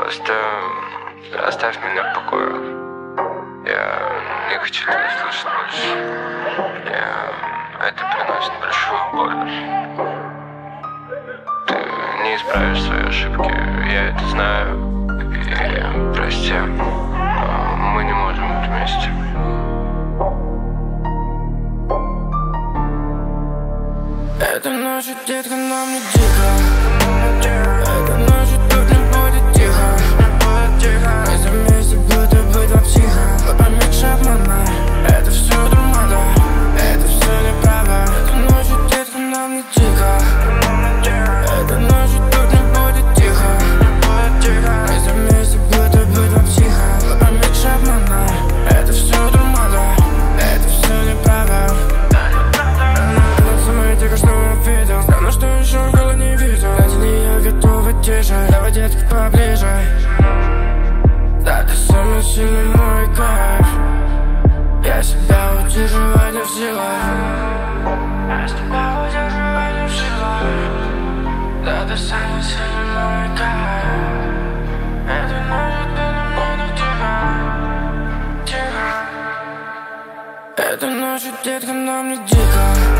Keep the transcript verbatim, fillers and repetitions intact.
Просто оставь меня в покое. Я не хочу тебя слышать больше. Я... Это приносит большую боль. Ты не исправишь свои ошибки, я это знаю. И прости, но мы не можем быть вместе. Эта ночь, детка, нам не дико. Эта ночь, тут не будет тихо. Мы за вместе, будто бы два психа. Мы поменьше обмана. Это все дурмада, это все неправда. Эта ночь, детка, нам не дико. Эта ночь, тут не будет тихо. Мы за вместе, будто бы два психа. Мы поменьше обмана. Это все дурмада, это все неправда. Только что увидел, странно, что еще в голове не видел. Ради нее готова тише, давай, детка, поближе. Да, ты самый сильный мой кайф. Я себя удерживать не в силах. Я себя удерживать не в силах. Да, ты самый сильный мой кайф. Это ночь, ты на мне тихо, тихо. Эта ночь, детка, нам не дико.